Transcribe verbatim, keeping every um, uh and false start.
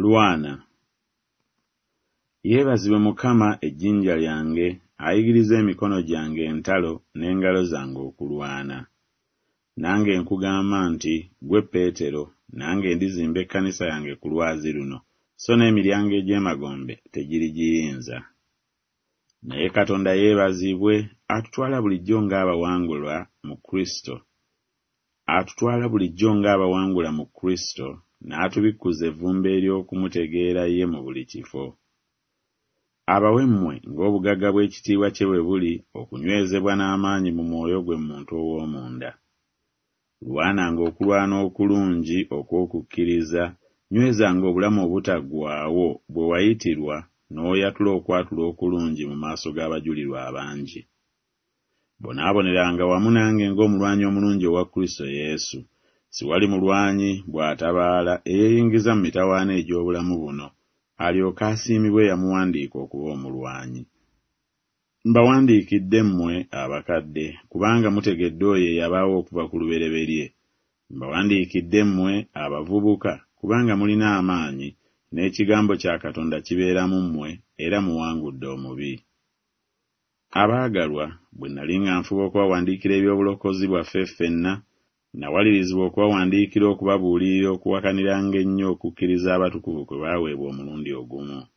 Lwana. Yeebazibwe Mukama ejjinja lyange, ayigiriza emikono gyange entalo n'engalo zange okulwana. Nange nkugamba nti gwe Peetero, nange ndizimba ekkanisa yange ku lwazi luno, so n'emiryango egy'emagombe tegirigiyinza. Naye Katonda yeebazibwe, atutwala bulijjo ng'abawangulwa mu Kristo. Atutwala bulijjo ng'abawangula mu Kristo, n'atubikkuza evvumbe ery'okumutegeera ye mu buli kifo. Abawe mmwe ng'obugagga bw'ekitiibwa kye bwe buli okunywezebwa n'amaanyi mu mwoyo gwe muntu ow'omunda. Lwananga okulwana okulungi okw'okukkiriza, nywezanga obulamu obutaggwaawo bwe wayitirwa n'oyatula okwatula okulungi mu maaso g'abajulirwa abangi. Bonaaboneranga wamu nange ng'omulwanyi omulungi owa Kristo Yesu, siwali mulwanyi bw'atabaala eyeeyingiza mu mitawaana egy'obulamu buno, alyoke asiimibwe yamuwandiika okuba omulwanyi. Mbawandiikidde mmwe abakadde, kubanga mutegedde oyo eyabaawo okuva ku lubereberye. Mbawandiikidde mmwe abavubuka, kubanga mulina amaanyi, n'ekigambo kya Katonda kibeera mu mmwe, era muwangudde omubi. Abaagalwa, bwe nnali nga nfuba okubawandiikira eby'obulokozi bwaffe ffenna, nawalirizibwa okubawandiikira okubabuulirira okuwakaniranga ennyo okukkiriza abatukuvu kwe baaweebwa omulundi ogumu.